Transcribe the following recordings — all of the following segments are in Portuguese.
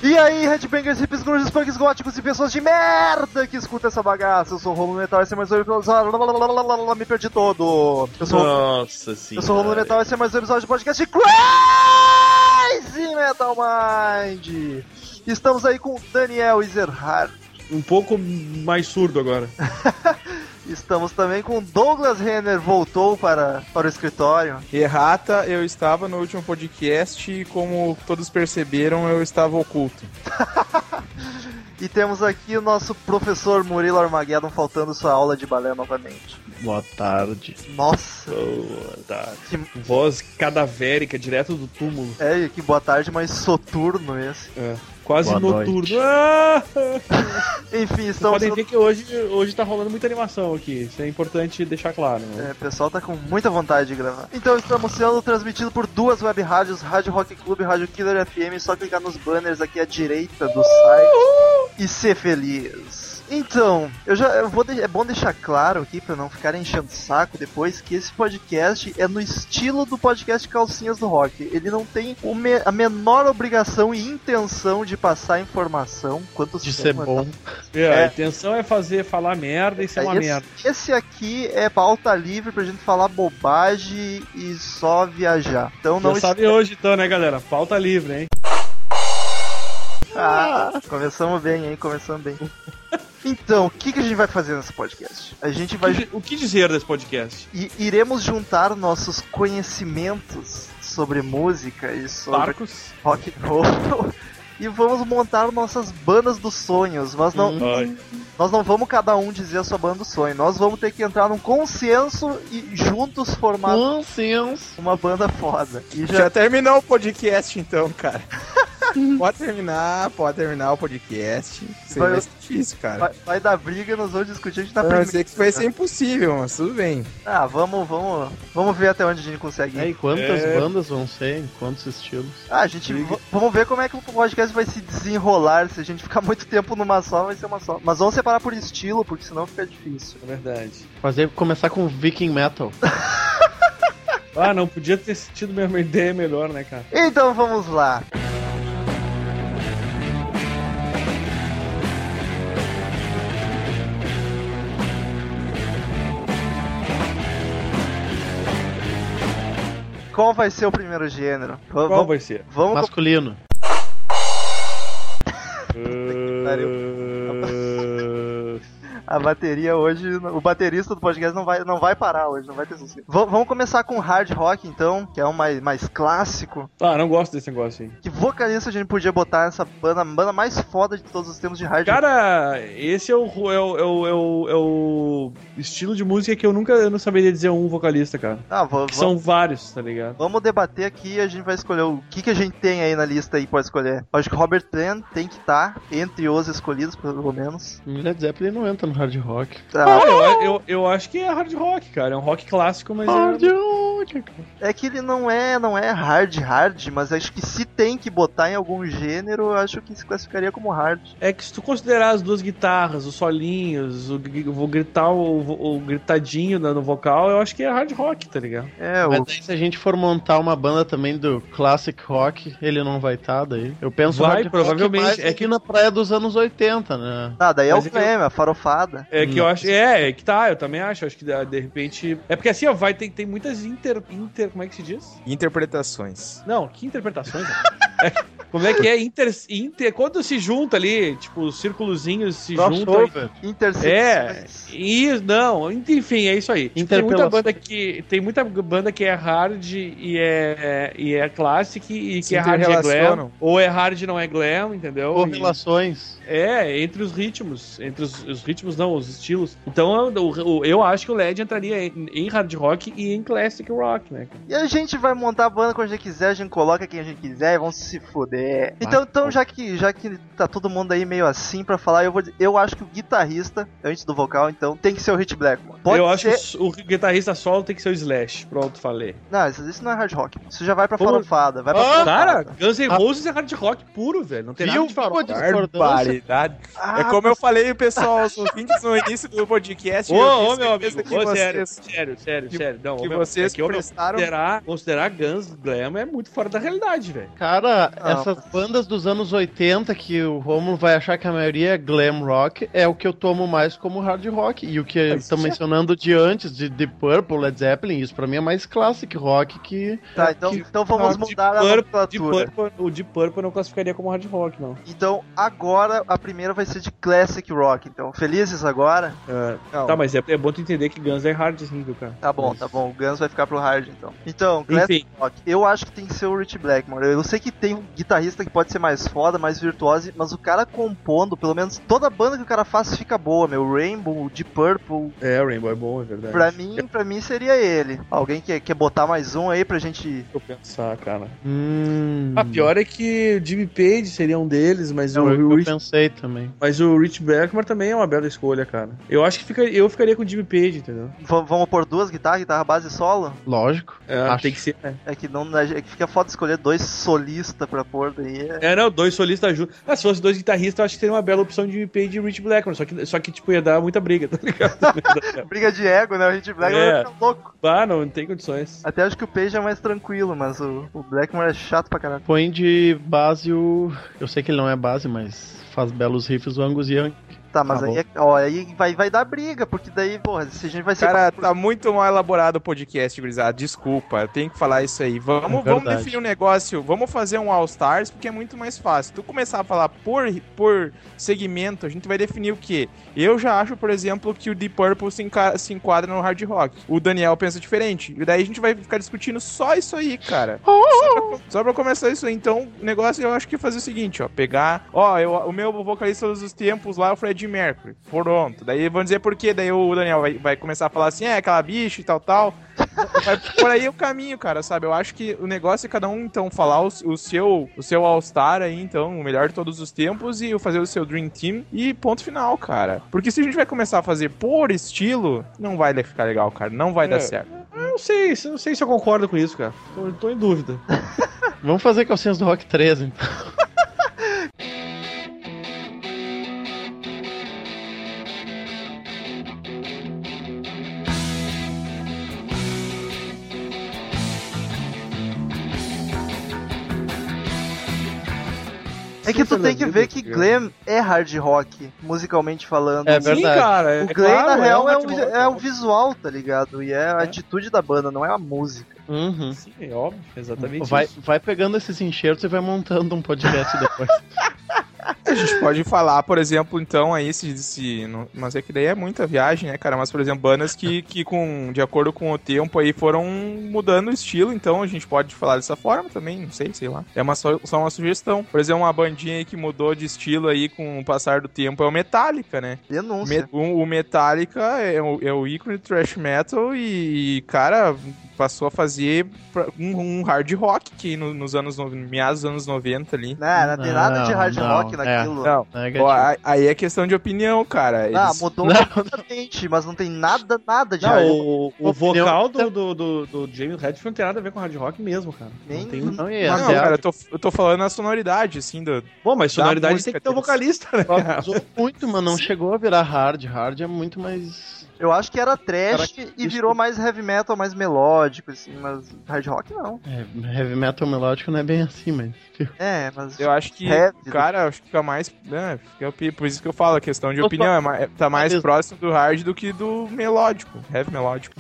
E aí, headbangers, hippies, grunges, punks, góticos e pessoas de merda que escutam essa bagaça. Eu sou o Romulo Metal, esse é mais um episódio... Me perdi todo. Nossa senhora. Eu sou o Romulo Metal, esse é mais um episódio de podcast de Crazy Metal Mind. Estamos aí com Daniel Ezerhard. Um pouco mais surdo agora. Estamos também com Douglas Renner, voltou para o escritório. Errata, eu estava no último podcast e, como todos perceberam, eu estava oculto. E temos aqui o nosso professor Murilo Armageddon faltando sua aula de balé novamente. Boa tarde. Nossa! Boa tarde. Que... Voz cadavérica, direto do túmulo. É, que boa tarde, mas soturno esse. É. Quase boa noturno. Noite. Ah! Enfim, estamos... Podem ver que hoje tá rolando muita animação aqui. Isso é importante deixar claro, né? É, o pessoal tá com muita vontade de gravar. Então estamos sendo transmitidos por duas web rádios, Rádio Rock Club e Rádio Killer FM. Só clicar nos banners aqui à direita do site e ser feliz. Então, é bom deixar claro aqui, pra não ficar enchendo o saco depois, que esse podcast é no estilo do podcast Calcinhas do Rock. Ele não tem a menor obrigação e intenção de passar informação. De ser bom. A intenção é falar merda e ser uma merda. Esse aqui é pauta livre pra gente falar bobagem e só viajar. Então não sabe hoje então, né, galera? Pauta livre, hein? Começamos bem, hein? Começamos bem. Então, o que a gente vai fazer nesse podcast? A gente vai... O que dizer desse podcast? Iremos juntar nossos conhecimentos sobre música e sobre Barcos. rock and roll e vamos montar nossas bandas dos sonhos. Nós não vamos cada um dizer a sua banda do sonho. Nós vamos ter que entrar num consenso e juntos formar uma banda foda. E Já terminou o podcast então, cara. Pode terminar o podcast. Isso vai ser difícil, cara. Vai dar briga, nós vamos discutir, a gente tá Eu sei que isso vai ser impossível, mas tudo bem. Vamos ver até onde a gente consegue ir. E quantas bandas vão ser? Em quantos estilos? Vamos ver como é que o podcast vai se desenrolar. Se a gente ficar muito tempo numa só, vai ser uma só. Mas vamos separar por estilo, porque senão fica difícil. É verdade. Começar com Viking Metal. Não podia ter tido uma ideia melhor, né, cara? Então vamos lá. Qual vai ser o primeiro gênero? Qual vai ser? Masculino. A bateria hoje, o baterista do podcast não vai parar hoje, não vai ter sucesso. Vamos começar com hard rock então, que é um mais clássico. Não gosto desse negócio aí. Que vocalista a gente podia botar nessa banda mais foda de todos os tempos de hard rock? Cara, esse é o estilo de música que eu não saberia dizer um vocalista, cara. São vários, tá ligado? Vamos debater aqui e a gente vai escolher o que a gente tem aí na lista aí, pode escolher. Acho que Robert Plant tem que estar entre os escolhidos, pelo menos. Led Zeppelin não entra no hard rock. Eu acho que é hard rock, cara. É um rock clássico, mas hard rock, cara. É que ele não é hard, mas acho que se tem que botar em algum gênero, eu acho que se classificaria como hard. É que se tu considerar as duas guitarras, os solinhos, vou gritar o gritadinho no vocal, eu acho que é hard rock, tá ligado? Mas aí, se a gente for montar uma banda também do classic rock, ele não vai estar daí. Eu penso vai, provavelmente. Mais aqui na praia dos anos 80, né? Daí é o Flame, a farofada. É que eu acho. Eu também acho. Acho que de repente. É porque assim, ó, tem muitas como é que se diz? Interpretações. Não, que interpretações? Como é que é? Quando se junta ali, tipo, os círculozinhos se juntam. Enfim, é isso aí. Tipo, tem muita banda que é hard e é classic e que é hard e é glam. Ou é hard e não é glam, entendeu? Ou relações. Entre os ritmos. Entre os ritmos não, os estilos. Então eu acho que o LED entraria em hard rock e em classic rock, né? E a gente vai montar a banda quando a gente quiser, a gente coloca quem a gente quiser e vamos se foder. Então já que tá todo mundo aí meio assim pra falar, eu acho que o guitarrista, antes do vocal, então, tem que ser o Hit Blackmore. Acho que o guitarrista solo tem que ser o Slash. Pronto, falei. Não, isso não é hard rock. Isso já vai pra farofada. Cara, Guns N' Roses é hard rock puro, velho. Não tem nada de farofada. Barbaridade. É como eu falei, pessoal, aos ouvintes no início do podcast. Ô, meu amigo, sério. Não, que vocês prestaram... Considerar Guns Glam é muito fora da realidade, velho. Cara, essas bandas dos anos 80, que o Romulo vai achar que a maioria é glam rock, é o que eu tomo mais como hard rock. E o que estão mencionando de antes, de Deep Purple, Led Zeppelin, isso pra mim é mais classic rock que... Tá, então vamos mudar a nomenclatura. O Deep Purple eu não classificaria como hard rock, não. Então, agora, a primeira vai ser de classic rock, então. Felizes agora? Tá, mas é bom tu entender que Guns é hard, assim, viu, cara? Tá bom. O Guns vai ficar pro hard, então. Então, classic rock. Eu acho que tem que ser o Rich Blackmore. Eu sei que tem um guitarrista que pode ser mais foda, mais virtuoso, mas o cara compondo, pelo menos toda banda que o cara faz fica boa, meu. Rainbow, Deep Purple. O Rainbow é bom, é verdade. Pra mim seria ele. Alguém quer botar mais um aí pra gente... Deixa eu pensar, cara. A pior é que o Jimmy Page seria um deles, mas eu pensei também. Mas o Rich Blackmore também é uma bela escolha, cara. Eu acho que eu ficaria com o Jimmy Page, entendeu? Vamos pôr duas guitarra base solo? Lógico. Tem que ser, né? É que fica foda escolher dois solistas pra pôr daí. Não, dois solistas juntos. Se fosse dois guitarristas, eu acho que seria uma bela opção de Jimmy Page e Rich Blackmore. Só que tipo, ia dar muita briga, tá ligado? Briga de ego, né? O Rich Blackmore vai ficar louco. Não tem condições. Até acho que o Page é mais tranquilo, mas o Blackmore é chato pra caralho. Põe de base o... Eu sei que ele não é base, mas faz belos riffs o Angus Young. Tá, mas aí vai dar briga, porque daí, porra, se a gente vai ser... Cara, tá muito mal elaborado o podcast, gurizada. Desculpa, eu tenho que falar isso aí. Vamos definir um negócio, vamos fazer um All Stars, porque é muito mais fácil. Tu começar a falar por segmento, a gente vai definir o quê? Eu já acho, por exemplo, que o Deep Purple se enquadra no hard rock. O Daniel pensa diferente. E daí a gente vai ficar discutindo só isso aí, cara. Só pra começar isso aí. Então, o negócio eu acho que fazer o seguinte, pegar... o meu vocalista dos tempos lá é o Freddie Mercury. Pronto. Daí vão dizer por quê. Daí o Daniel vai começar a falar assim, aquela bicha e tal. Vai por aí o caminho, cara, sabe? Eu acho que o negócio é cada um, então, falar o seu All-Star aí, então, o melhor de todos os tempos e fazer o seu Dream Team e ponto final, cara. Porque se a gente vai começar a fazer por estilo, não vai ficar legal, cara. Não vai dar certo. Eu não sei se eu concordo com isso, cara. Tô em dúvida. Vamos fazer Calcinhas do Rock 3, então. É que tu tem que ver que glam é hard rock, musicalmente falando. É verdade. Sim, cara. O glam, na real, é o visual, tá ligado? E é a atitude da banda, não é a música. Uhum. Sim, é óbvio, exatamente vai pegando esses enxertos e vai montando um podcast depois. A gente pode falar, por exemplo, então, aí, mas é que daí é muita viagem, né, cara? Mas, por exemplo, bandas que de acordo com o tempo aí foram mudando o estilo, então a gente pode falar dessa forma também, não sei lá. É só uma sugestão. Por exemplo, uma bandinha aí que mudou de estilo aí com o passar do tempo é o Metallica, né? Denúncia. O Metallica é o ícone do thrash metal e, cara, passou a fazer um hard rock que nos meados dos anos 90 ali. Não tem nada de hard rock naquilo. Não. Aí é questão de opinião, cara. Mudou completamente, mas não tem nada de hard rock. O vocal do James Hetfield não tem nada a ver com hard rock mesmo, cara. Não, cara, eu tô falando a sonoridade, assim, Bom, mas sonoridade tem que ter um vocalista, né? Usou muito, mas não chegou a virar hard. Hard é muito mais... Eu acho que era trash e virou mais heavy metal, mais melódico, assim, mas hard rock não. Heavy metal melódico não é bem assim, mas... mas... Eu acho que, cara, acho que fica mais... por isso que eu falo, a questão de opinião, tá mais próximo do hard do que do melódico, heavy melódico.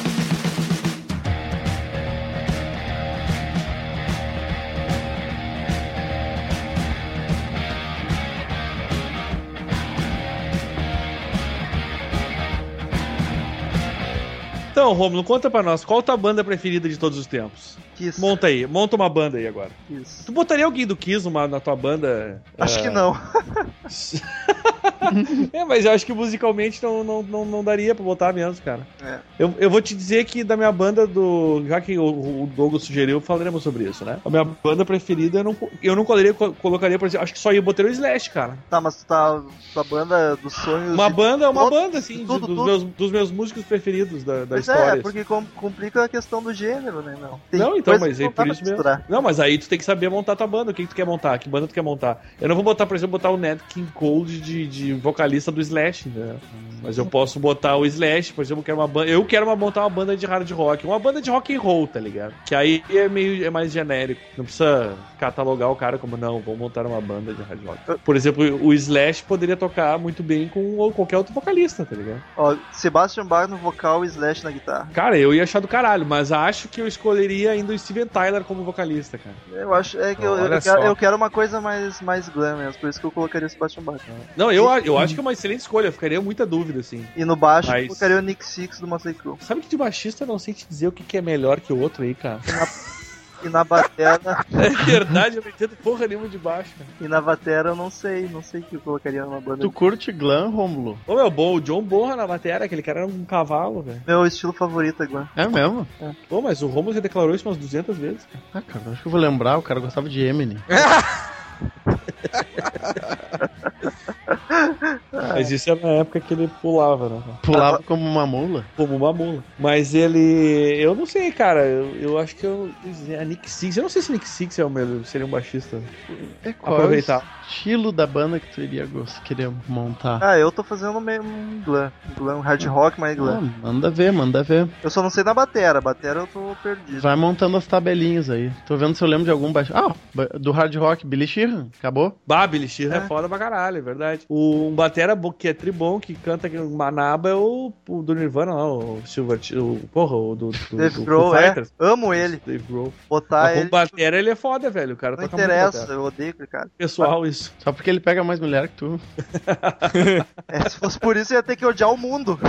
Então, Romulo, conta pra nós, qual a tua banda preferida de todos os tempos? Kiss. Monta uma banda aí agora. Kiss. Tu botaria alguém do Kiss na tua banda? Acho que não. Mas eu acho que musicalmente não daria pra botar mesmo, cara. Eu vou te dizer que da minha banda já que o Douglas sugeriu, falaremos sobre isso, né? A minha banda preferida, eu não colocaria, por exemplo, acho que só ia botar o Slash, cara. Tá, mas tua banda dos sonhos... Uma banda, assim, dos meus músicos preferidos da história. Porque complica a questão do gênero, né? Então, mas é por isso mesmo. Não, mas aí tu tem que saber montar tua banda, o que tu quer montar, que banda tu quer montar. Eu não vou botar, por exemplo, o Nat King Cole de vocalista do Slash, né? Mas eu posso botar o Slash, por exemplo, eu quero montar uma banda de hard rock, uma banda de rock and roll, tá ligado? Que aí é mais genérico. Não precisa catalogar o cara como, não, vou montar uma banda de hard rock. Por exemplo, o Slash poderia tocar muito bem com qualquer outro vocalista, tá ligado? Ó, Sebastian Bach no vocal e Slash na guitarra. Cara, eu ia achar do caralho, mas acho que eu escolheria ainda o Steven Tyler como vocalista, cara. Eu acho, que eu quero uma coisa mais glam mesmo, por isso que eu colocaria o Sebastian Bach. Não, eu acho que é uma excelente escolha, eu ficaria muita dúvida, assim. E no baixo eu colocaria o Nick Six do Motley Crue. Sabe que de baixista eu não sei te dizer o que é melhor que o outro aí, cara. E na batera... É verdade, eu não entendo porra nenhuma de baixo, cara. E na batera eu não sei o que eu colocaria numa banda. Tu curte glam, Rômulo? Ô, meu, bom, o John Borra na batera, aquele cara era um cavalo, velho. Meu estilo favorito é glam. É mesmo? É. Pô, mas o Rômulo já declarou isso umas 200 vezes, cara. Ah, cara, acho que eu vou lembrar, o cara gostava de Eminem. Mas isso era na época que ele pulava, né? Pulava como uma mula? Como uma mula. Mas ele... Eu não sei, cara. Eu acho que a Nick Six... Eu não sei se Nick Six seria um baixista. Aproveitar. O estilo da banda que tu iria querer montar? Ah, eu tô fazendo meio um glam. Glam, hard rock, mas glam. Manda ver. Eu só não sei na batera. Batera eu tô perdido. Vai montando as tabelinhas aí. Tô vendo se eu lembro de algum baixista. Do hard rock, Billy Sheehan. Acabou? Billy Sheehan é foda pra caralho, é verdade. Um batera que é tribom, que canta aqui no Manaba é o do Nirvana lá, o Silver... o do Dave Grohl, amo ele. Dave Grohl. Botar ele... Com batera ele é foda, velho. O cara não toca interessa, muito eu odeio aquele cara. Pessoal, isso. Só porque ele pega mais mulher que tu. Se fosse por isso, eu ia ter que odiar o mundo.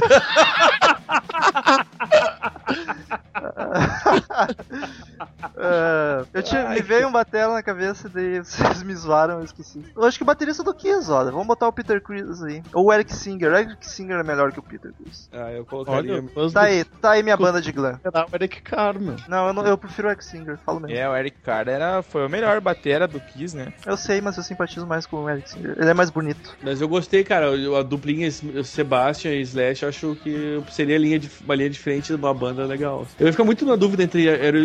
Me veio um batera na cabeça e daí vocês me zoaram, eu esqueci. Eu acho que o baterista do Kiss, olha. Vamos botar o Peter Criss aí. Ou o Eric Singer. O Eric Singer é melhor que o Peter Criss. Eu colocaria... Tá aí minha banda de glam. O Eric Carr, meu. Não, eu prefiro o Eric Singer, falo mesmo. O Eric Carr foi o melhor batera do Kiss, né? Eu sei, mas eu simpatizo mais com o Eric Singer. Ele é mais bonito. Mas eu gostei, cara. A duplinha Sebastian e Slash, acho que seria uma linha diferente de uma banda legal. Eu ia ficar muito na dúvida entre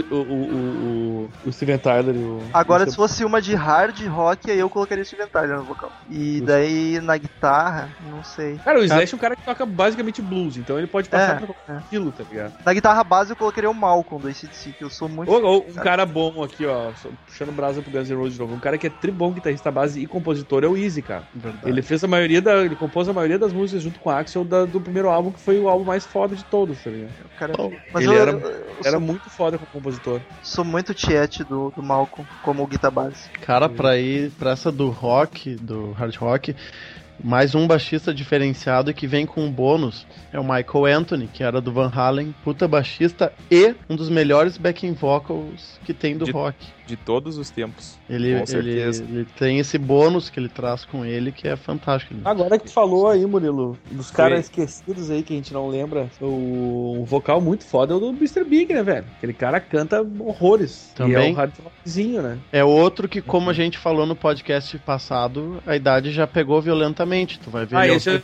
o Steven Tyler e o... Agora, se fosse uma de hard rock, aí eu colocaria o Steven Tyler no vocal. E daí, na guitarra, não sei. Cara, o Slash é um cara que toca basicamente blues, então ele pode passar por qualquer estilo, tá ligado? Na guitarra base, eu colocaria o Malcolm do AC/DC, que eu sou muito... Um cara bom aqui, ó, puxando brasa pro Guns N' Roses de novo. Um cara que é tribom guitarrista base e compositor é o Easy, cara. Verdade. Ele compôs a maioria das músicas junto com o Axl do primeiro álbum, que foi o álbum mais foda de todos, tá ligado? Ele era muito foda como compositor. Sou muito tiete do Malcolm como guitarra base. Cara, pra ir pra essa do rock, do hard rock, mais um baixista diferenciado que vem com um bônus é o Michael Anthony, que era do Van Halen, puta baixista e um dos melhores backing vocals que tem do rock. De todos os tempos. Com certeza. Ele tem esse bônus que ele traz com ele que é fantástico. Agora que tu falou aí, Murilo, dos caras esquecidos aí que a gente não lembra, o vocal muito foda é o do Mr. Big, né, velho? Aquele cara canta horrores. Também. E é um hard rockzinho, né? É outro que, como a gente falou no podcast passado, a idade já pegou violentamente. Tu vai ver. Esse eu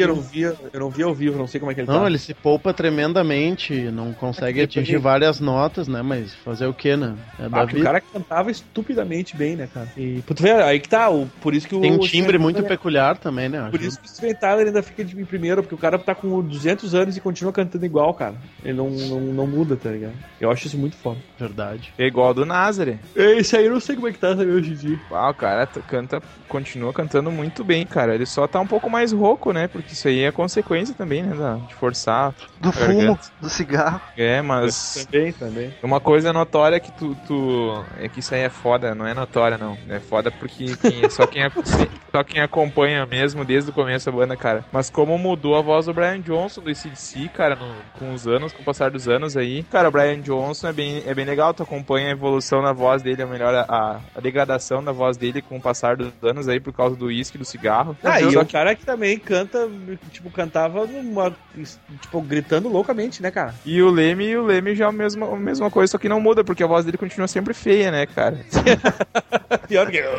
não vi ao vivo, não sei como é que ele tá. Não, ele se poupa tremendamente, não consegue atingir várias notas, né? Mas fazer o que, né? É da vida. O cara cantava estupidamente bem, né, cara? E tu vê, aí que tá, por isso que tem um timbre muito peculiar também, né? Por isso que o Steven Tyler ainda fica em primeiro, porque o cara tá com 200 anos e continua cantando igual, cara. Ele não muda, tá ligado? Eu acho isso muito foda. Verdade. É igual ao do Nazaré. Esse aí eu não sei como é que tá também hoje em dia. O cara continua cantando muito bem, cara. Ele só tá um pouco mais rouco, né? Porque isso aí é consequência também, né? De forçar. Do fumo, do cigarro. Mas... Também. Uma coisa notória que é que isso aí é foda, não é notória, não. É foda porque só quem acompanha mesmo desde o começo da banda, cara. Mas como mudou a voz do Brian Johnson do AC/DC, cara, com o passar dos anos aí. Cara, o Brian Johnson é bem legal, tu acompanha a evolução da voz dele, a degradação da voz dele com o passar dos anos aí por causa do uísque, do cigarro. E o cara que também cantava gritando loucamente, né, cara? E o Leme já é a mesma coisa, só que não muda, porque a voz dele continua sempre feia, né, cara? Pior que...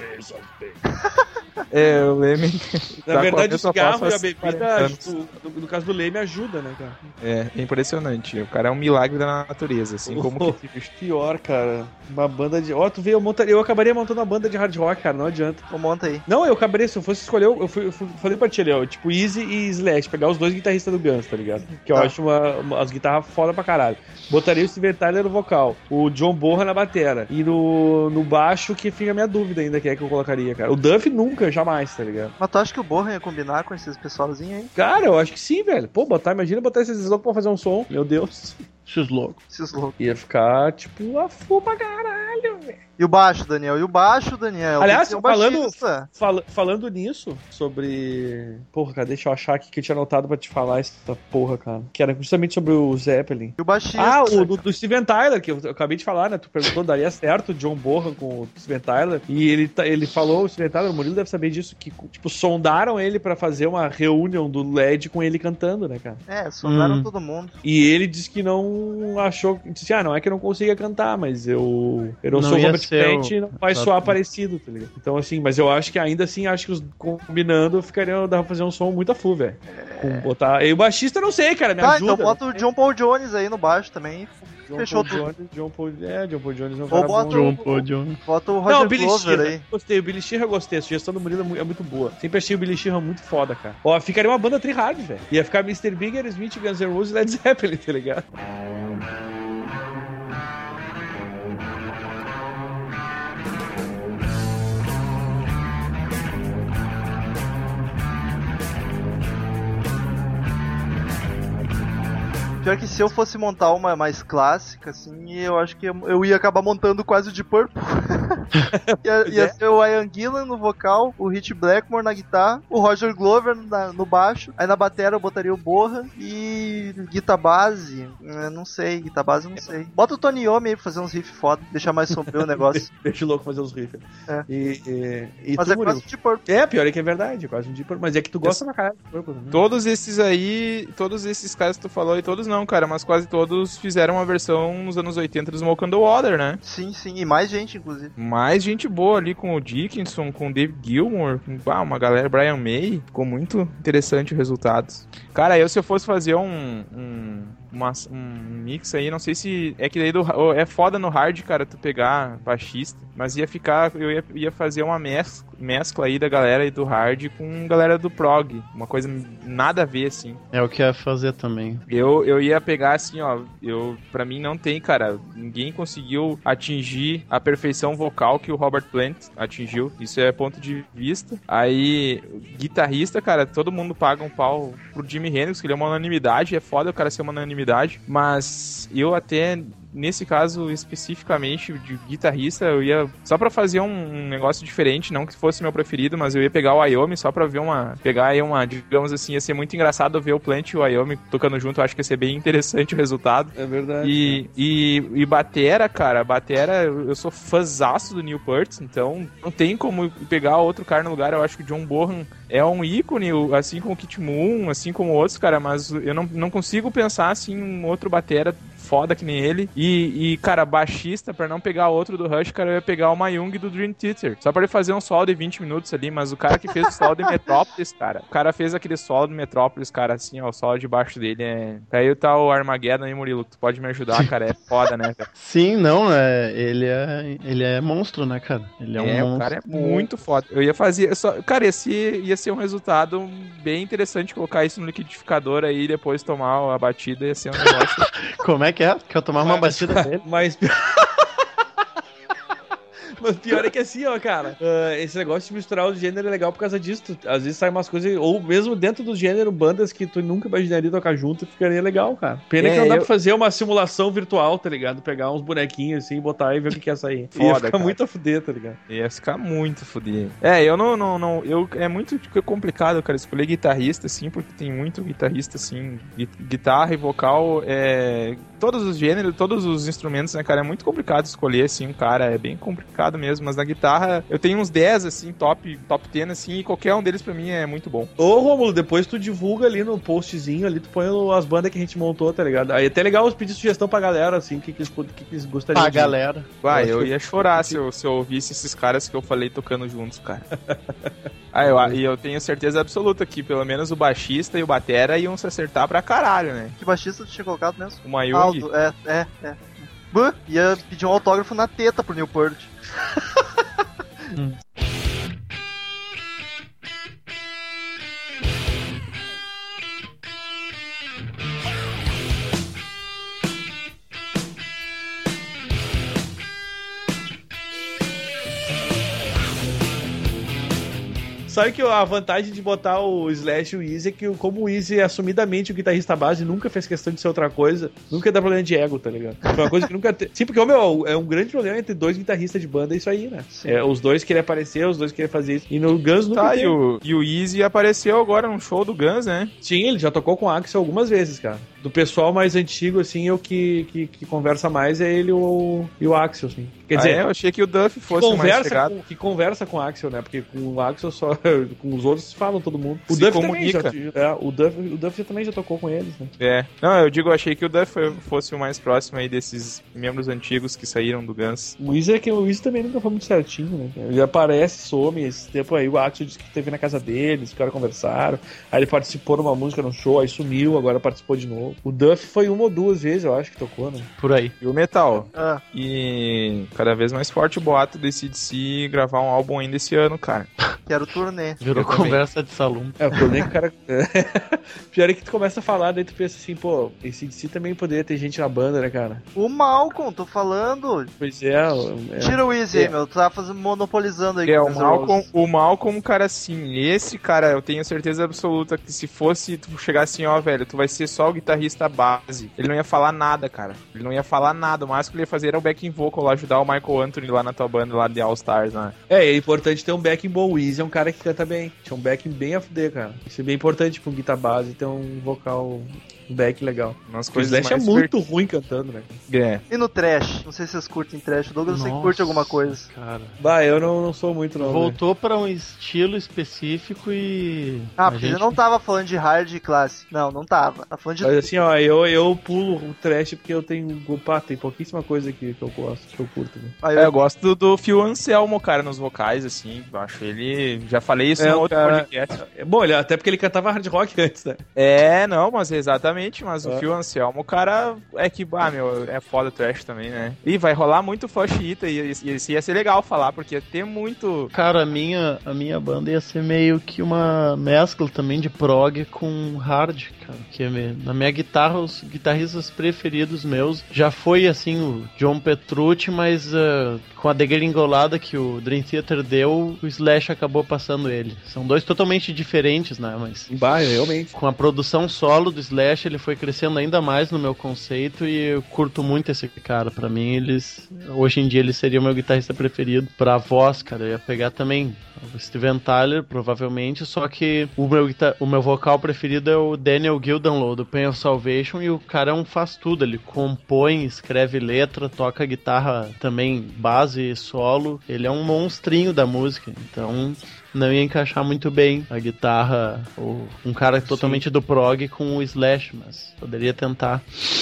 O Leme... Na verdade, o cigarro e a bebida, no caso do Leme, ajuda, né, cara? É impressionante. O cara é um milagre da natureza, assim como que... Pior, cara. Uma banda de... Ó, tu vê, eu acabaria montando uma banda de hard rock, cara, não adianta. Monta aí. Não, eu acabaria, se eu fosse escolher, eu falei pra ti ali, ó, tipo Easy e Slash, pegar os dois guitarristas do Guns, tá ligado? Que eu acho as guitarras foda pra caralho. Botaria o Steven Tyler no vocal, o John Bonham na batera, e no baixo que fica a minha dúvida ainda, que é que eu colocaria, cara. O Duff nunca, jamais, tá ligado? Mas tu acha que o Bonham ia combinar com esses pessoalzinhos aí? Cara, eu acho que sim, velho. Pô, imagina botar esses loucos pra fazer um som, meu Deus. Esses loucos. Ia ficar, tipo, a full pra caralho, velho. E o baixo, Daniel? Aliás, falando nisso, sobre... Porra, cara, deixa eu achar aqui que eu tinha anotado pra te falar essa porra, cara. Que era justamente sobre o Zeppelin. E o baixista. O do Steven Tyler, que eu acabei de falar, né? Tu perguntou, daria certo o John Bonham com o Steven Tyler. E ele falou, o Steven Tyler, o Murilo deve saber disso, que, tipo, sondaram ele pra fazer uma reunião do LED com ele cantando, né, cara? Sondaram todo mundo. E ele disse que não achou... Disse, não é que eu não consiga cantar, mas eu não sou Robert Plant e não vai soar parecido, tá ligado? Então, assim, mas eu acho que ainda assim, acho que os combinando dava pra fazer um som muito a full, velho. E o baixista eu não sei, cara, me ajuda. Então bota o John Paul Jones aí no baixo também. Fechou tudo. John Paul Jones é um cara bom. John Paul Jones. Bota o Roger Glover aí. Gostei, o Billy Sheehan eu gostei. A sugestão do Murilo é muito boa. Sempre achei o Billy Sheehan muito foda, cara. Ó, ficaria uma banda tri-hard, velho. Ia ficar Mr. Big, Smith, Guns N' Roses e Led Zeppelin, tá ligado? Pior que se eu fosse montar uma mais clássica, assim, eu acho que eu ia acabar montando quase o Deep Purple. ia ser o Ian Gillan no vocal, o Rich Blackmore na guitarra, o Roger Glover no baixo, aí na bateria eu botaria o Bonham e guitarra base, não sei, Bota o Tony Iommi aí pra fazer uns riffs foda, deixar mais sombrio o negócio. Deixa o louco fazer uns riffs. Mas é quase um Deep Purple. Pior é que é verdade, é quase um Deep Purple, mas é que tu gosta pra caralho do Purple, né? Todos esses caras que tu falou, e todos não, cara, mas quase todos fizeram uma versão nos anos 80 do Smoke on the Water, né? Sim, e mais gente, inclusive. Mais gente boa ali, com o Dickinson, com o Dave Gilmour, uma galera, Brian May, ficou muito interessante o resultado. Cara, se eu fosse fazer um mix aí, não sei se... É que daí é foda no hard, cara, tu pegar baixista, mas eu ia fazer uma mescla aí da galera aí do hard com galera do prog, uma coisa nada a ver, assim. É o que eu ia fazer também. Eu ia pegar assim, ó, pra mim não tem, cara, ninguém conseguiu atingir a perfeição vocal que o Robert Plant atingiu, isso é ponto de vista. Aí, guitarrista, cara, todo mundo paga um pau pro Jimi Hendrix, que ele é uma unanimidade, é foda o cara ser uma unanimidade, mas eu até... Nesse caso, especificamente, de guitarrista, eu ia... Só pra fazer um negócio diferente, não que fosse meu preferido, mas eu ia pegar o Iommi só pra ver pegar aí digamos assim, ia ser muito engraçado ver o Plant e o Iommi tocando junto, eu acho que ia ser bem interessante o resultado. É verdade. E batera, cara, eu sou fãzaço do Neil Peart, então não tem como pegar outro cara no lugar, eu acho que o John Bonham é um ícone, assim como o Kit Moon, assim como outros, cara, mas eu não consigo pensar, assim, um outro batera foda que nem ele. E, cara, baixista, pra não pegar outro do Rush, cara, eu ia pegar o Mayung do Dream Theater. Só pra ele fazer um solo de 20 minutos ali, mas o cara que fez o solo de Metrópolis, cara, o cara fez aquele solo de Metrópolis, cara, assim, ó, o solo debaixo dele é... Aí tá o Armageddon aí, Murilo, tu pode me ajudar, cara, é foda, né, velho? Sim, não, ele é monstro, né, cara? Ele é um monstro. O cara é muito foda. Eu ia fazer, cara, esse ia ser um resultado bem interessante, colocar isso no liquidificador aí e depois tomar a batida, ia ser um negócio... Como é que é? Que eu tomar uma batida dele? Mas pior é que assim, ó, cara, esse negócio de misturar o gênero é legal por causa disso. Às vezes sai umas coisas, ou mesmo dentro do gênero, bandas que tu nunca imaginaria tocar junto, ficaria legal, cara. Pena que não dá pra fazer uma simulação virtual, tá ligado? Pegar uns bonequinhos assim, botar e ver o que ia sair. Foda, ia ficar cara. muito a fuder, tá ligado? Ia ficar muito fuder. É muito complicado, cara, escolher guitarrista, assim, porque tem muito guitarrista, assim, guitarra e vocal, todos os gêneros, todos os instrumentos, né, cara, é muito complicado escolher, assim, um cara, é bem complicado mesmo, mas na guitarra eu tenho uns 10, assim, top 10, assim, e qualquer um deles pra mim é muito bom. Ô, Rômulo, depois tu divulga ali no postzinho, ali tu põe as bandas que a gente montou, tá ligado? Aí é até legal pedir sugestão pra galera, assim, o que eles gostariam de... galera. Vai, eu ia chorar se eu ouvisse esses caras que eu falei tocando juntos, cara. E eu tenho certeza absoluta que pelo menos o baixista e o batera iam se acertar pra caralho, né? Que baixista tu tinha colocado mesmo? O Mayung. Aldo, ia pedir um autógrafo na teta pro Newport. Sabe que a vantagem de botar o Slash e o Easy é que, como o Easy é assumidamente o guitarrista base, nunca fez questão de ser outra coisa, nunca dá problema de ego, tá ligado? Foi uma coisa que nunca... Sim, porque é um grande problema entre dois guitarristas de banda, é isso aí, né? Os dois querem aparecer, os dois querem fazer isso. E no Guns nunca e o Easy apareceu agora num show do Guns, né? Sim, ele já tocou com o Axl algumas vezes, cara. Do pessoal mais antigo, assim, o que conversa mais é ele e o Axl, assim. Quer dizer, eu achei que o Duff fosse o mais chegado. Que conversa com o Axl, né? Porque com o Axl só... com os outros falam todo mundo. O Se Duff comunica. também o Duff também já tocou com eles, né? Não, eu achei que o Duff fosse o mais próximo aí desses membros antigos que saíram do Guns. O Easy também nunca foi muito certinho, né? Ele aparece, some, esse tempo aí o Axl disse que esteve na casa deles, os caras conversaram, aí ele participou numa música num show, aí sumiu, agora participou de novo. O Duff foi uma ou duas vezes, eu acho que tocou, né? Por aí. E o Metal. E cada vez mais forte o boato do AC/DC gravar um álbum ainda esse ano, cara. Que era o turnê. Virou conversa de salão. O turnê que o cara... Pior é que tu começa a falar, daí tu pensa assim, pô, AC/DC também poderia ter gente na banda, né, cara? O Malcolm, tô falando. Pois é. Tira o Easy aí, meu. Tu tá monopolizando aí. O Malcolm, cara, assim, esse cara, eu tenho certeza absoluta que se fosse tu chegar assim, ó, velho, tu vai ser só o guitarrista base. Ele não ia falar nada, cara. Ele não ia falar nada. O máximo que ele ia fazer era o backing vocal lá, ajudar o Michael Anthony lá na tua banda, lá de All Stars, né? É importante ter um backing bom. O Easy é um cara que canta bem. Tinha um backing bem a fuder, cara. Isso é bem importante pra um guitar base ter um vocal, um back legal. O Slash é muito ruim cantando, né? E no trash? Não sei se vocês curtem trash. O Douglas, você curte alguma coisa. Cara. Eu não sou muito, não. Voltou pra um estilo específico e... porque ele não tava falando de hard e classe. Não tava. Tá falando de... Mas assim, ó, eu pulo o trash porque eu tenho... tem pouquíssima coisa aqui que eu gosto, que eu curto. Né? Eu gosto do Phil Anselmo, cara, nos vocais, assim. Eu acho ele... Já falei isso no outro podcast. Bom, até porque ele cantava hard rock antes, né? Mas exatamente. Mas o Phil Anselmo, o cara é que, é foda o trash também, né? E vai rolar muito Flush Ita e ia ser legal falar, porque ia ter muito... Cara, a minha banda ia ser meio que uma mescla também de prog com hard, cara. Que na minha guitarra, os guitarristas preferidos meus já foi, assim, o John Petrucci, mas com a degringolada que o Dream Theater deu, o Slash acabou passando ele. São dois totalmente diferentes, né? Mas realmente. Com a produção solo do Slash, ele foi crescendo ainda mais no meu conceito e eu curto muito esse cara. Pra mim, hoje em dia, ele seria o meu guitarrista preferido. Pra voz, cara, eu ia pegar também o Steven Tyler, provavelmente, só que o meu vocal preferido é o Daniel Gildenlow, do Pain of Salvation, e o cara faz tudo, ele compõe, escreve letra, toca guitarra também, base e solo, ele é um monstrinho da música, então... Não ia encaixar muito bem a guitarra, ou um cara totalmente do prog com o Slash, mas poderia tentar.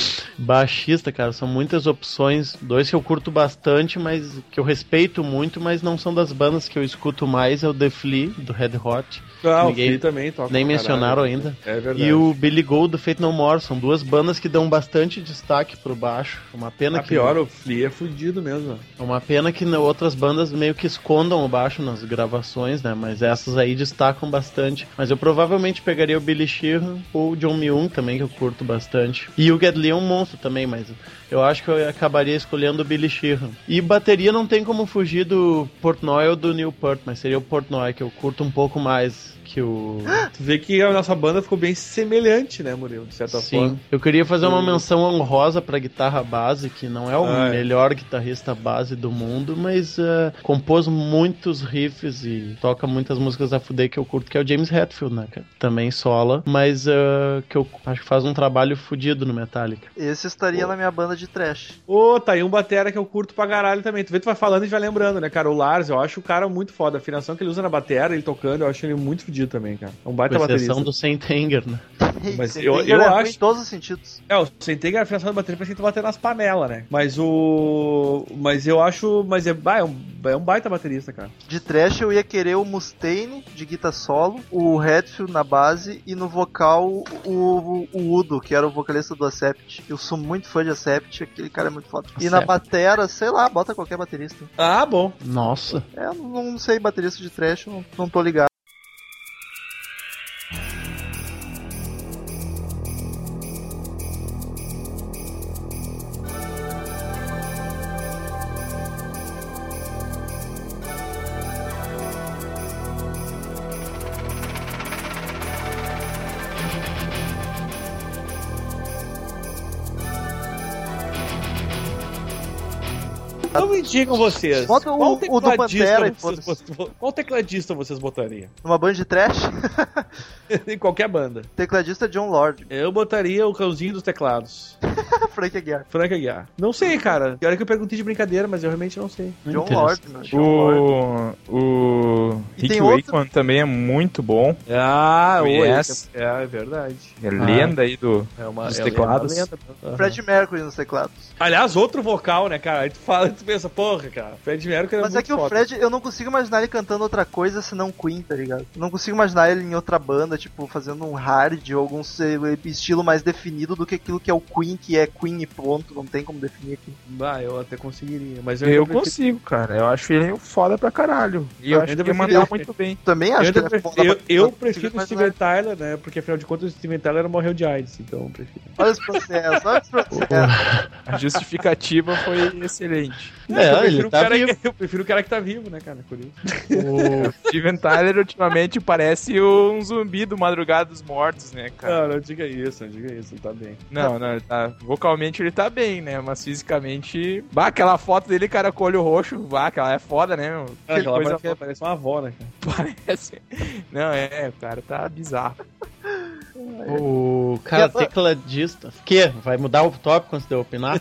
Baixista, cara, são muitas opções. Dois que eu curto bastante, mas que eu respeito muito, mas não são das bandas que eu escuto mais, é o The Flea, do Red Hot. O Flea também toca. Nem mencionaram ainda. É verdade. E o Billy Gold, do Faith No More. São duas bandas que dão bastante destaque pro baixo. Uma pena que... o Flea é fudido mesmo. É uma pena que outras bandas meio que escondam o baixo nas gravações, né? Mas essas aí destacam bastante. Mas eu provavelmente pegaria o Billy Sheehan ou o John Myung também, que eu curto bastante. E o Geddy Lee é um monstro também, mas eu acho que eu acabaria escolhendo o Billy Sheehan. E bateria não tem como fugir do Portnoy ou do Newport, mas seria o Portnoy, que eu curto um pouco mais que o... Tu vê que a nossa banda ficou bem semelhante, né, Murilo? De certa forma. Sim. Eu queria fazer uma menção honrosa pra guitarra base, que não é o melhor guitarrista base do mundo, mas compôs muitos riffs e toca muitas músicas da Fuday que eu curto, que é o James Hetfield, né, cara? Também sola, mas que eu acho que faz um trabalho fudido no Metallica. Esse estaria na minha banda de thrash. Tá aí um batera que eu curto pra caralho também. Tu vê, tu vai falando e vai lembrando, né, cara? O Lars, eu acho o cara muito foda. A afinação que ele usa na batera, ele tocando, eu acho ele muito fudido também, cara. É um baita baterista. Com exceção do Saint Anger, né? Mas eu acho... em todos os sentidos. O Saint Anger, a afinação da bateria parece que tu bater nas panelas, né? Mas eu acho... Mas é um baita baterista, cara. De thrash eu ia querer o Mustaine de guitarra solo, o Hetfield na base e no vocal o Udo, que era o vocalista do Accept. Eu sou muito fã de Accept, aquele cara é muito foda. E na batera, sei lá, bota qualquer baterista. Ah, bom. Nossa. Eu não sei baterista de thrash, não tô ligado. Então me digam vocês. Bota o do Pantera e qual tecladista vocês botariam? Numa banda de trash? Em qualquer banda. Tecladista John Lord. Eu botaria o cãozinho dos teclados. Frank Aguiar. Frank Aguiar. Não sei, cara. Pior é que eu perguntei de brincadeira, mas eu realmente não sei. John Lord, mano. O Rick Wakeman também é muito bom. É verdade. É lenda aí dos teclados. Fred Mercury nos teclados. Aliás, outro vocal, né, cara? Aí tu fala, tu pensa, porra, cara, Fred Mercury Mas é que foda. O Fred, eu não consigo imaginar ele cantando outra coisa senão Queen, tá ligado? Eu não consigo imaginar ele em outra banda, tipo, fazendo um hard ou algum estilo mais definido do que aquilo que é o Queen, que é Queen e ponto, não tem como definir aqui. Eu até conseguiria, mas eu consigo, cara. Eu acho ele foda pra caralho. E eu acho que ele mandar muito bem. Também acho que ele é foda. Eu prefiro o Steven Tyler, né? Porque afinal de contas o Steven Tyler morreu de AIDS, então eu prefiro. Olha esse processo, olha esse processo. A justificativa foi excelente. Eu prefiro o cara que tá vivo, né, cara? Por isso. O Steven Tyler ultimamente parece um zumbi do Madrugada dos Mortos, né, cara? Não diga isso, ele tá bem. Não, ele tá. Vocalmente ele tá bem, né? Mas fisicamente. Aquela foto dele, cara, com o olho roxo, aquela é foda, né, meu? Aquela coisa parece uma avó, né, cara? Parece. Não, o cara tá bizarro. O cara tecladista. O quê? Vai mudar o tópico antes de eu opinar?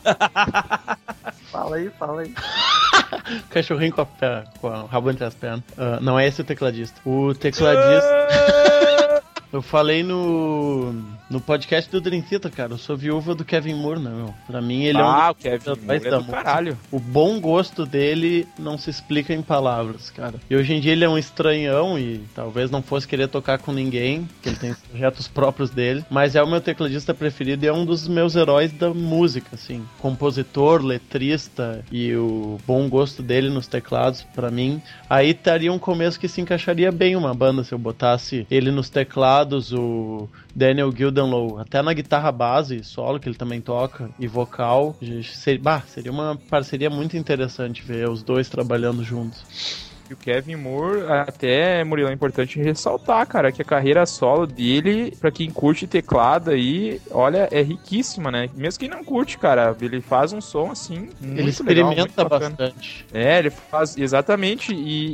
Fala aí. Cachorrinho com o rabo entre as pernas. Não é esse o tecladista. O tecladista. Eu falei no podcast do Dream Theater, cara. Eu sou viúva do Kevin Moore, né, meu? Pra mim ele o Kevin Moore é do caralho. O bom gosto dele não se explica em palavras, cara. E hoje em dia ele é um estranhão e talvez não fosse querer tocar com ninguém, que ele tem projetos próprios dele, mas é o meu tecladista preferido e é um dos meus heróis da música, assim. Compositor, letrista e o bom gosto dele nos teclados, pra mim. Aí estaria um começo que se encaixaria bem uma banda se eu botasse ele nos teclados, o Daniel Gildenlow, até na guitarra base, solo, que ele também toca, e vocal. Seria uma parceria muito interessante ver os dois trabalhando juntos. E o Kevin Moore, até, Murilo, é importante ressaltar, cara, que a carreira solo dele, pra quem curte teclado aí, olha, é riquíssima, né? Mesmo quem não curte, cara, ele faz um som, assim, muito ele experimenta legal, bastante. Ele faz, exatamente,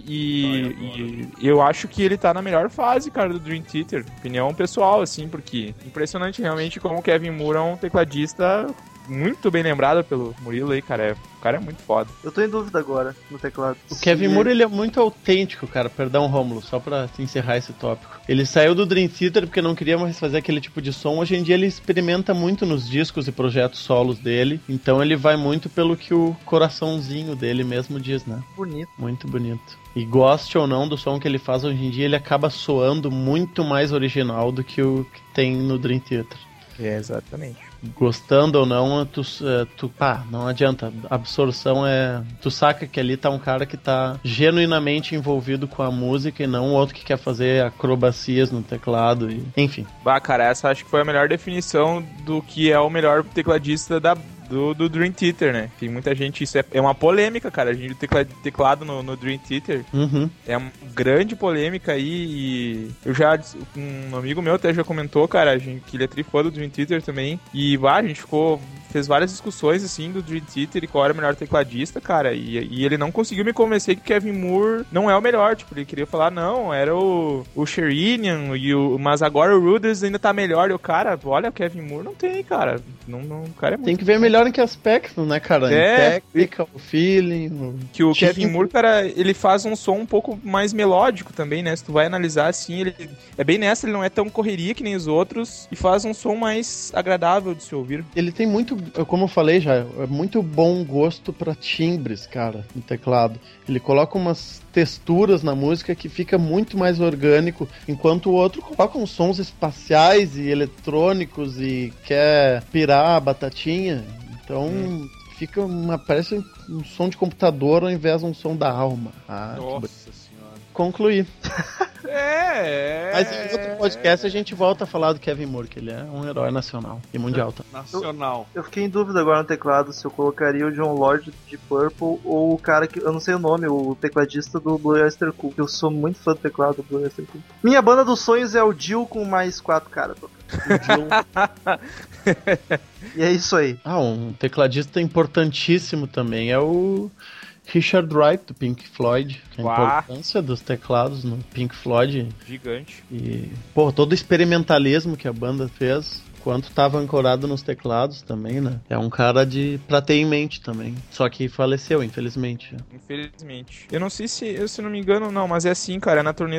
e eu acho que ele tá na melhor fase, cara, do Dream Theater. Opinião pessoal, assim, porque impressionante realmente como o Kevin Moore é um tecladista muito bem lembrado pelo Murilo aí, cara. O cara é muito foda. Eu tô em dúvida agora no teclado. O Kevin Moore, ele é muito autêntico, cara. Perdão, Rômulo, só pra encerrar esse tópico. Ele saiu do Dream Theater porque não queria mais fazer aquele tipo de som. Hoje em dia ele experimenta muito nos discos e projetos solos dele. Então ele vai muito pelo que o coraçãozinho dele mesmo diz, né? Bonito. Muito bonito. E goste ou não do som que ele faz hoje em dia, ele acaba soando muito mais original do que o que tem no Dream Theater. Exatamente. Gostando ou não, não adianta. A absorção é... Tu saca que ali tá um cara que tá genuinamente envolvido com a música e não outro que quer fazer acrobacias no teclado, enfim. Cara, essa acho que foi a melhor definição do que é o melhor tecladista do Dream Theater, né? Tem muita gente, isso é uma polêmica, cara. A gente teclado no Dream Theater é uma grande polêmica aí. E eu um amigo meu até já comentou, cara, que ele é trifã do Dream Theater também. E a gente ficou fez várias discussões, assim, do Dream Theater e qual era o melhor tecladista, cara, e ele não conseguiu me convencer que o Kevin Moore não é o melhor, tipo, ele queria falar, não, era o Sherinian, mas agora o Rudess ainda tá melhor, e o cara, olha, o Kevin Moore não tem, cara, o cara é muito... Tem que ver melhor em que aspecto, né, cara? Em técnica, o feeling... Que o Kevin Moore, cara, ele faz um som um pouco mais melódico também, né, se tu vai analisar, assim, ele é bem nessa, ele não é tão correria que nem os outros, e faz um som mais agradável de se ouvir. Ele tem muito, como eu falei já, é muito bom gosto pra timbres, cara, no teclado. Ele coloca umas texturas na música que fica muito mais orgânico, enquanto o outro coloca uns sons espaciais e eletrônicos e quer pirar a batatinha. Então parece um som de computador ao invés de um som da alma. Nossa senhora. Concluí. Mas em outro podcast a gente volta a falar do Kevin Moore, que ele é um herói nacional e mundial. Nacional. Eu fiquei em dúvida agora no teclado se eu colocaria o John Lord de Purple ou o cara que, eu não sei o nome, o tecladista do Blue Oyster Cult. Eu sou muito fã do teclado do Blue Oyster Cult. Minha banda dos sonhos é o Dio com mais 4 caras. E é isso aí. Um tecladista importantíssimo também é o Richard Wright, do Pink Floyd. A importância dos teclados no Pink Floyd. Gigante. E, todo o experimentalismo que a banda fez, quanto estava ancorado nos teclados também, né? É um cara pra ter em mente também. Só que faleceu, infelizmente. Infelizmente. Eu não sei se não me engano, não, mas é assim, cara. É na turnê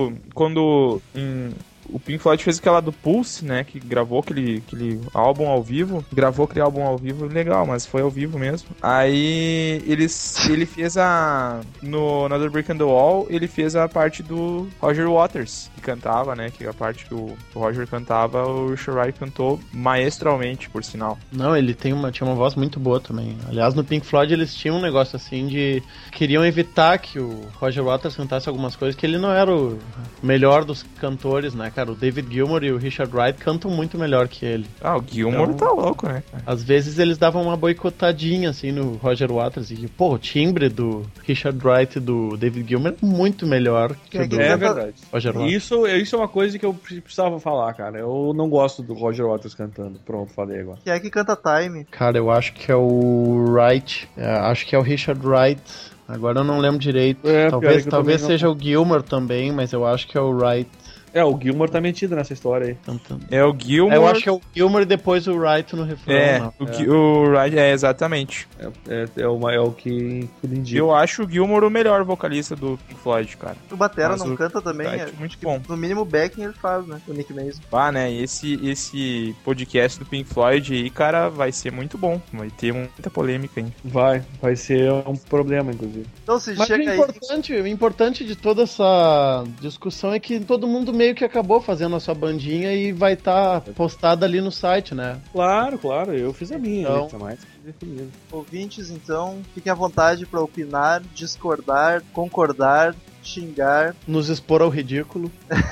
o Pink Floyd fez aquela do Pulse, né, que gravou aquele álbum ao vivo, legal, mas foi ao vivo mesmo. Aí ele fez no Another Brick in the Wall, ele fez a parte do Roger Waters, que cantava, né, que a parte que o Roger cantava, o Richard Wright cantou maestralmente, por sinal. Não, ele tinha uma voz muito boa também. Aliás, no Pink Floyd eles tinham um negócio assim queriam evitar que o Roger Waters cantasse algumas coisas, que ele não era o melhor dos cantores, né, cara? O David Gilmour e o Richard Wright cantam muito melhor que ele. O Gilmour tá louco, né, cara? Às vezes eles davam uma boicotadinha, assim, no Roger Waters. E, o timbre do Richard Wright e do David Gilmour é muito melhor que o do verdade. Roger Waters. Isso é uma coisa que eu precisava falar, cara. Eu não gosto do Roger Waters cantando. Pronto, falei agora. Quem é que canta Time? Cara, eu acho que é o Wright. Acho que é o Richard Wright. Agora eu não lembro direito. Talvez seja o Gilmour também, mas eu acho que é o Wright. O Gilmour tá metido nessa história aí. É o Gilmour. Eu acho que é o Gilmour e depois o Wright no refrão. O Wright, exatamente. É o que tudo indica. Eu acho o Gilmour o melhor vocalista do Pink Floyd, cara. O batera não canta também? Muito bom. No mínimo o backing ele faz, né? O Nick Mason. Né? Esse podcast do Pink Floyd aí, cara, vai ser muito bom. Vai ter muita polêmica aí. Vai ser um problema, inclusive. Então, se Mas chega o importante de toda essa discussão é que todo mundo meio que acabou fazendo a sua bandinha e vai estar postada ali no site, né? Claro, eu fiz a minha. Então, mais definido. Ouvintes, então, fiquem à vontade para opinar, discordar, concordar, xingar. Nos expor ao ridículo.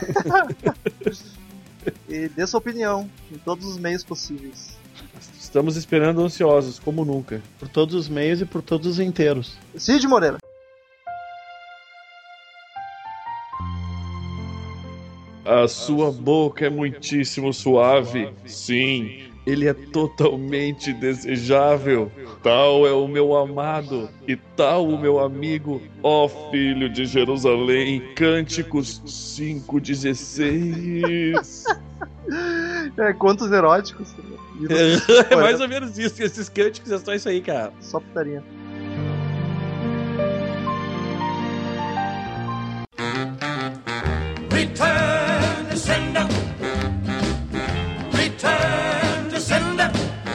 E dê sua opinião em todos os meios possíveis. Estamos esperando ansiosos, como nunca. Por todos os meios e por todos os inteiros. Cid Moreira. A sua boca é muitíssimo suave. Sim, ele é totalmente desejável. Tal é o meu amado e tal o meu amigo, ó filho de Jerusalém. Cânticos 5:16. Contos eróticos. É mais ou menos isso. Esses cânticos é só isso aí, cara. Só putaria. Return to sender. Return to sender.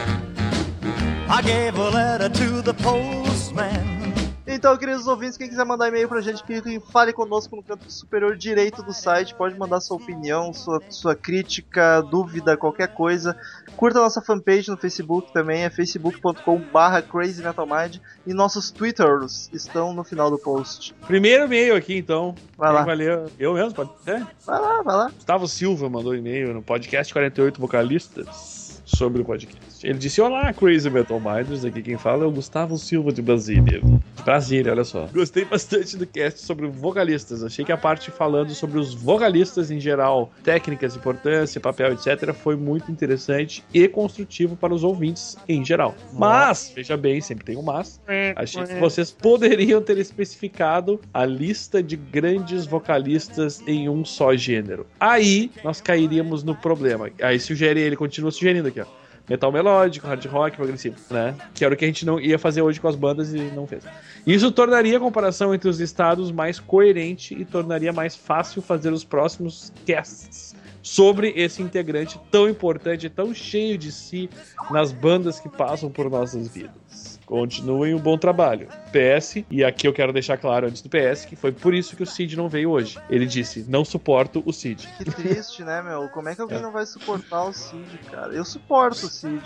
I gave a letter to the postman. Então, queridos ouvintes, quem quiser mandar e-mail pra gente, fale conosco no canto superior direito do site. Pode mandar sua opinião, sua crítica, dúvida, qualquer coisa. Curta a nossa fanpage no Facebook também, é facebook.com/crazymetalmind. E nossos twitters estão no final do post. Primeiro e-mail aqui, então. Vai lá. Valeu. Eu mesmo, pode ser? Vai lá. Gustavo Silva mandou e-mail no podcast 48 Vocalistas. sobre o podcast. Ele disse: olá, Crazy Metal Minders, aqui quem fala é o Gustavo Silva de Brasília. De Brasília, olha só. Gostei bastante do cast sobre vocalistas. Achei que a parte falando sobre os vocalistas em geral, técnicas, importância, papel, etc., foi muito interessante e construtivo para os ouvintes em geral. Mas, veja bem, sempre tem um mas, achei que vocês poderiam ter especificado a lista de grandes vocalistas em um só gênero. Aí, nós cairíamos no problema. Aí sugere, ele continua sugerindo aqui, ó. Metal melódico, hard rock, progressivo, né? Que era o que a gente não ia fazer hoje com as bandas e não fez. Isso tornaria a comparação entre os estados mais coerente e tornaria mais fácil fazer os próximos casts sobre esse integrante tão importante, tão cheio de si nas bandas que passam por nossas vidas. Continuem o bom trabalho. PS, e aqui eu quero deixar claro antes do PS, que foi por isso que o Cid não veio hoje. Ele disse: não suporto o Cid. Que triste, né, meu? Como é que alguém não vai suportar o Cid, cara? Eu suporto o Cid.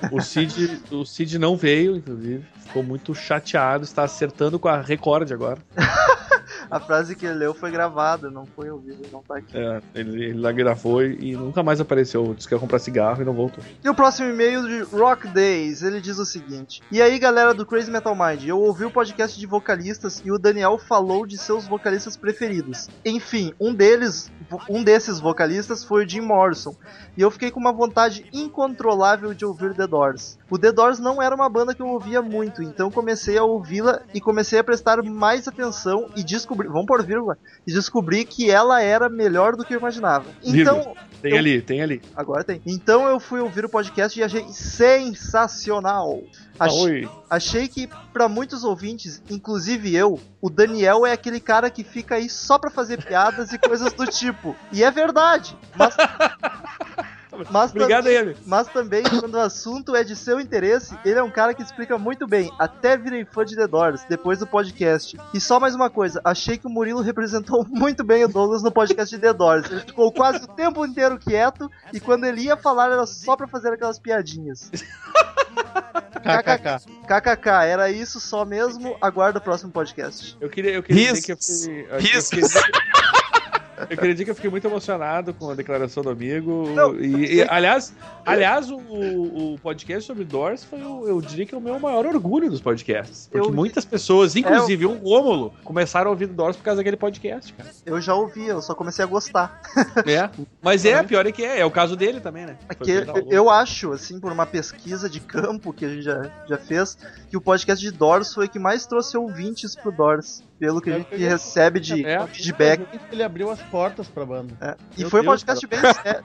O Cid não veio, inclusive. Ficou muito chateado, está acertando com a Record agora. A frase que ele leu foi gravada, não foi ouvida, não tá aqui. Ele lá gravou e nunca mais apareceu. Disse que ia comprar cigarro e não voltou. E o próximo e-mail de Rock Days, ele diz o seguinte: e aí, galera do Crazy Metal Mind, eu ouvi o podcast de vocalistas e o Daniel falou de seus vocalistas preferidos. Enfim, um desses vocalistas foi o Jim Morrison, e eu fiquei com uma vontade incontrolável de ouvir The Doors. O The Doors não era uma banda que eu ouvia muito, então comecei a ouvi-la e comecei a prestar mais atenção e descobri, vamos por vírgula, e descobri que ela era melhor do que eu imaginava. Então, tem ali. Agora tem. Então eu fui ouvir o podcast e achei sensacional. Achei que pra muitos ouvintes, inclusive eu, o Daniel é aquele cara que fica aí só pra fazer piadas e coisas do tipo. E é verdade. Obrigado, ele. Mas também, quando o assunto é de seu interesse, ele é um cara que explica muito bem. Até virei fã de The Doors, depois do podcast. E só mais uma coisa, achei que o Murilo representou muito bem o Douglas no podcast de The Doors. Ele ficou quase o tempo inteiro quieto, e quando ele ia falar era só pra fazer aquelas piadinhas. KKK, era isso só mesmo. Aguarda o próximo podcast. Eu queria dizer que eu queria dizer que eu fiquei muito emocionado com a declaração do amigo. Aliás, o podcast sobre Doors foi, eu diria que é o meu maior orgulho dos podcasts. Porque muitas pessoas, inclusive o Rômulo, começaram a ouvir Doors por causa daquele podcast, cara. Eu já ouvi, eu só comecei a gostar. Mas pior é que é o caso dele também, né? Eu acho, assim, por uma pesquisa de campo que a gente já fez, que o podcast de Doors foi o que mais trouxe ouvintes pro Doors. Pelo que a gente recebe de feedback. Ele abriu as portas pra banda. E foi um podcast bem sério.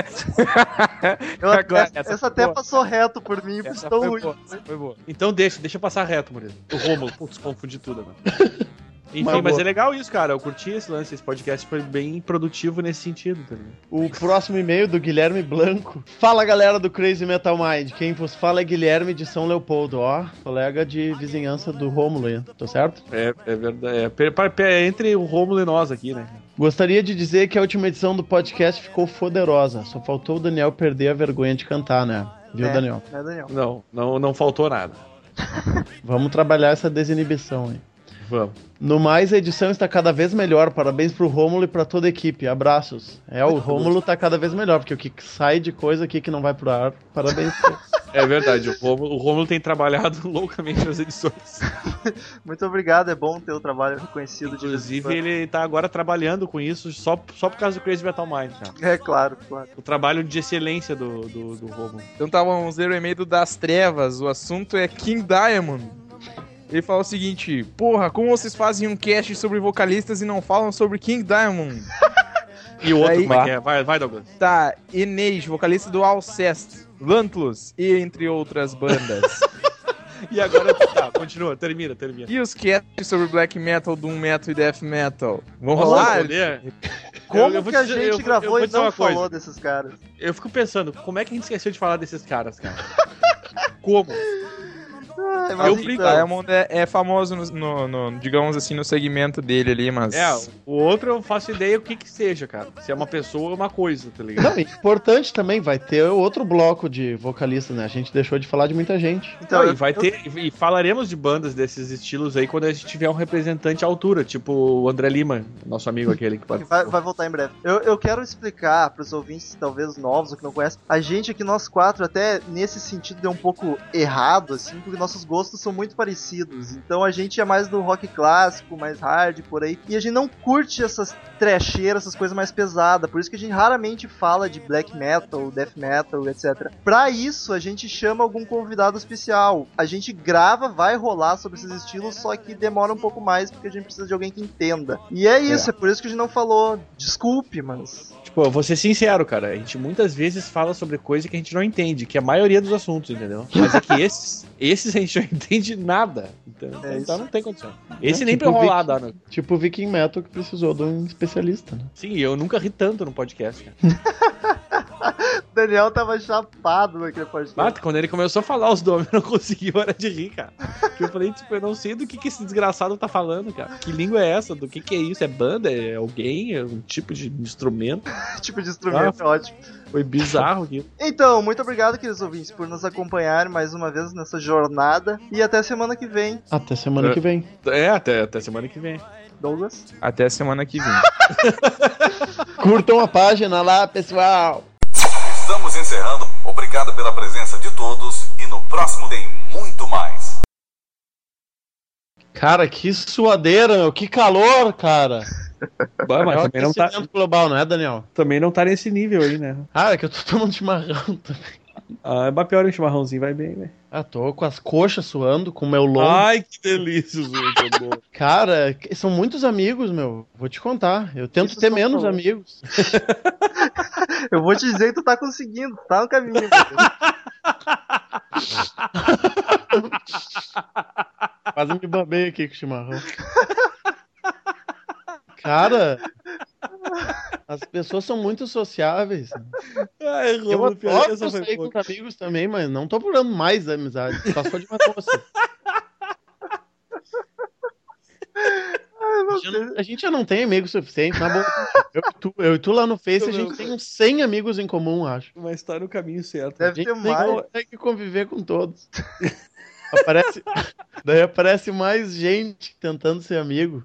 Essa até passou reto por mim, por tão ruim. Foi boa. Então deixa eu passar reto, Murilo. O Rômulo, putz, confundi tudo agora. Enfim, mas é legal isso, cara. Eu curti esse lance, esse podcast foi bem produtivo nesse sentido também. O próximo e-mail do Guilherme Blanco. Fala, galera do Crazy Metal Mind. Quem vos fala é Guilherme de São Leopoldo, colega de vizinhança do Rômulo aí, tá certo? É verdade. É entre o Rômulo e nós aqui, né? Gostaria de dizer que a última edição do podcast ficou foderosa. Só faltou o Daniel perder a vergonha de cantar, né? Viu, Daniel? Daniel? Não faltou nada. Vamos trabalhar essa desinibição aí. Vamos. No mais, a edição está cada vez melhor. Parabéns pro Rômulo e pra toda a equipe. Abraços. O Rômulo tá cada vez melhor, porque o que sai de coisa aqui que não vai pro ar, parabéns. É verdade, o Rômulo tem trabalhado loucamente nas edições. Muito obrigado, é bom ter o trabalho reconhecido. Inclusive, ele tá agora trabalhando com isso só por causa do Crazy Metal Mind, cara. É, claro. O trabalho de excelência do Rômulo. Então vamos ler o e-mail das trevas. O assunto é King Diamond. Ele fala o seguinte: porra, como vocês fazem um cast sobre vocalistas e não falam sobre King Diamond? E o outro, como é que é? Vai, Douglas. Tá, Enej, vocalista do Alcest, Lantlos e entre outras bandas. E agora, tá, continua, termina. E os casts sobre Black Metal, Doom Metal e Death Metal? Vamos rolar? Como que a gente gravou e não falou desses caras? Eu fico pensando, como é que a gente esqueceu de falar desses caras, cara? Como? O Diamond é famoso digamos assim, no segmento dele ali, mas... O outro eu faço ideia o que seja, cara. Se é uma pessoa ou uma coisa, tá ligado? Não, importante também, vai ter outro bloco de vocalistas, né? A gente deixou de falar de muita gente. Então, e falaremos de bandas desses estilos aí quando a gente tiver um representante à altura, tipo o André Lima, nosso amigo aquele que vai voltar em breve. Eu quero explicar pros ouvintes, talvez novos ou que não conhecem, a gente aqui, nós quatro, até nesse sentido deu um pouco errado, assim, porque nossos gostos são muito parecidos. Então a gente é mais do rock clássico, mais hard, por aí. E a gente não curte essas trecheiras, essas coisas mais pesadas. Por isso que a gente raramente fala de black metal, death metal, etc. Pra isso, a gente chama algum convidado especial. A gente grava, vai rolar sobre esses estilos, só que demora um pouco mais, porque a gente precisa de alguém que entenda. E é isso, é por isso que a gente não falou. Desculpe, mas... Tipo, eu vou ser sincero, cara. A gente muitas vezes fala sobre coisa que a gente não entende, que é a maioria dos assuntos, entendeu? Mas é que esses a gente não entende nada. Então não tem condição. Esse nem pra rolar, dá, né? Tipo o Viking Metal que precisou de um especialista, né? Sim, eu nunca ri tanto no podcast, cara. Daniel tava chapado naquele podcast. Quando ele começou a falar os nomes, eu não consegui parar de rir, cara. Porque eu falei, tipo, eu não sei do que esse desgraçado tá falando, cara. Que língua é essa? Do que é isso? É banda? É alguém? É um tipo de instrumento? Tipo de instrumento, é ótimo. Foi bizarro aqui. Então, muito obrigado, queridos ouvintes, por nos acompanharem mais uma vez nessa jornada. E até semana que vem. Até semana que vem. Até semana que vem. Douglas? Até semana que vem. Curtam a página lá, pessoal. Estamos encerrando. Obrigado pela presença de todos. E no próximo tem muito mais. Cara, que suadeira, meu. Que calor, cara. Mas também não tá global, não é, Daniel? Também não tá nesse nível aí, né? É que eu tô tomando chimarrão também. É pior um chimarrãozinho, vai bem, velho. Tô com as coxas suando, com o meu lombo. Ai, que delícia, gente. Cara, são muitos amigos, meu. Vou te contar. Eu tento ter menos amigos. Eu vou te dizer que tu tá conseguindo. Tá no caminho. Quase me babei aqui com o chimarrão. Cara, as pessoas são muito sociáveis. Eu adoro sair com amigos também, mas não tô procurando mais amizade. Só se for de uma moça. A gente já não tem amigos suficiente, na boa. Eu e tu lá no Face, a gente tem uns 100 amigos em comum, acho. Mas tá no caminho certo. Deve ter mais. Tem que conviver com todos. Daí aparece mais gente tentando ser amigo.